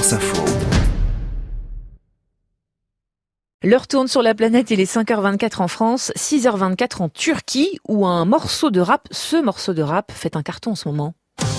France Info. L'heure tourne sur la planète, il est 5h24 en France, 6h24 en Turquie, où ce morceau de rap fait un carton en ce moment.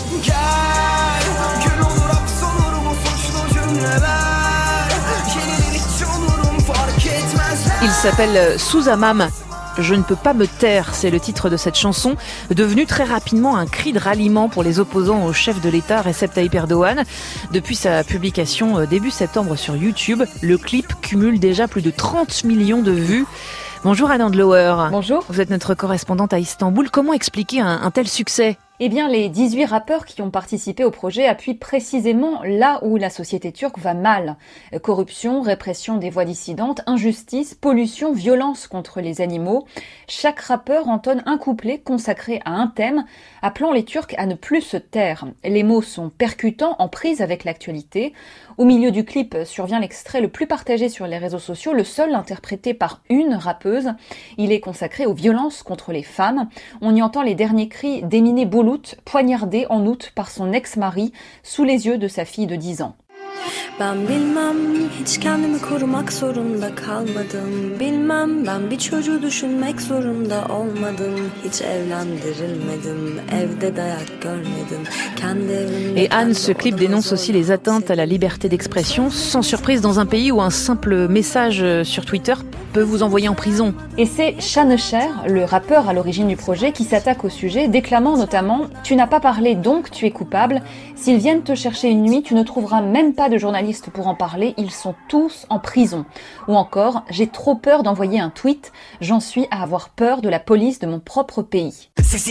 Il s'appelle Susamam. Je ne peux pas me taire, c'est le titre de cette chanson, devenue très rapidement un cri de ralliement pour les opposants au chef de l'État Recep Tayyip Erdogan. Depuis sa publication début septembre sur YouTube, le clip cumule déjà plus de 30 millions de vues. Bonjour Anne Andlauer. Bonjour. Vous êtes notre correspondante à Istanbul. Comment expliquer un tel succès ? Eh bien, les 18 rappeurs qui ont participé au projet appuient précisément là où la société turque va mal. Corruption, répression des voix dissidentes, injustice, pollution, violence contre les animaux. Chaque rappeur entonne un couplet consacré à un thème, appelant les Turcs à ne plus se taire. Les mots sont percutants, en prise avec l'actualité. Au milieu du clip survient l'extrait le plus partagé sur les réseaux sociaux, le seul interprété par une rappeuse. Il est consacré aux violences contre les femmes. On y entend les derniers cris d'Emine Boulout, poignardé en août par son ex-mari sous les yeux de sa fille de 10 ans. Ben bilmem hiç kendimi korumak zorunda kalmadım. Bilmem ben bir çocuğu düşünmek zorunda olmadım. Hiç evlendirilmedim. Evde dayak görmedim. Kendi evimde. Et Anne, ce clip dénonce aussi les atteintes à la liberté d'expression, sans surprise dans un pays où un simple message sur Twitter peut vous envoyer en prison. Et c'est Şanışer, le rappeur à l'origine du projet, qui s'attaque au sujet, déclamant notamment « Tu n'as pas parlé, donc tu es coupable. S'ils viennent te chercher une nuit, tu ne trouveras même pas de journalistes pour en parler, ils sont tous en prison. » Ou encore « J'ai trop peur d'envoyer un tweet, j'en suis à avoir peur de la police de mon propre pays. »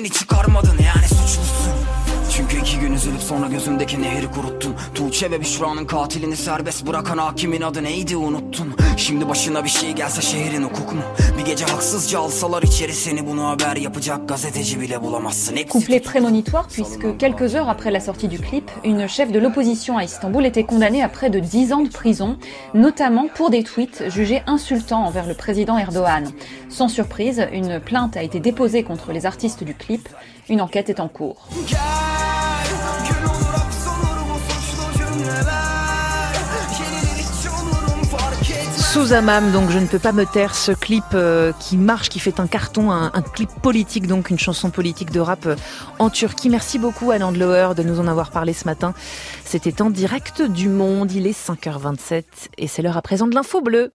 Çünkü 2 gün üzülüp sonra gözümdeki nehri kuruttun. Tuğçe ve Büşra'nın katilini serbest bırakan hakimin adı neydi unuttun. Şimdi başına bir şey gelse şehrin hukuk mu? Bir gece haksızca alsalar içeri seni, bunu haber yapacak gazeteci bile bulamazsın. Couplet prémonitoire puisque quelques heures après la sortie du clip, une chef de l'opposition à Istanbul était condamnée à près de 10 ans de prison, notamment pour des tweets jugés insultants envers le président Erdogan. Sans surprise, une plainte a été déposée contre les artistes du clip. Une enquête est en cours. Susamam, donc je ne peux pas me taire, ce clip qui marche, qui fait un carton, un clip politique, donc une chanson politique de rap en Turquie. Merci beaucoup Anne Andlauer de nous en avoir parlé ce matin. C'était en direct du Monde, il est 5h27 et c'est l'heure à présent de l'info bleue.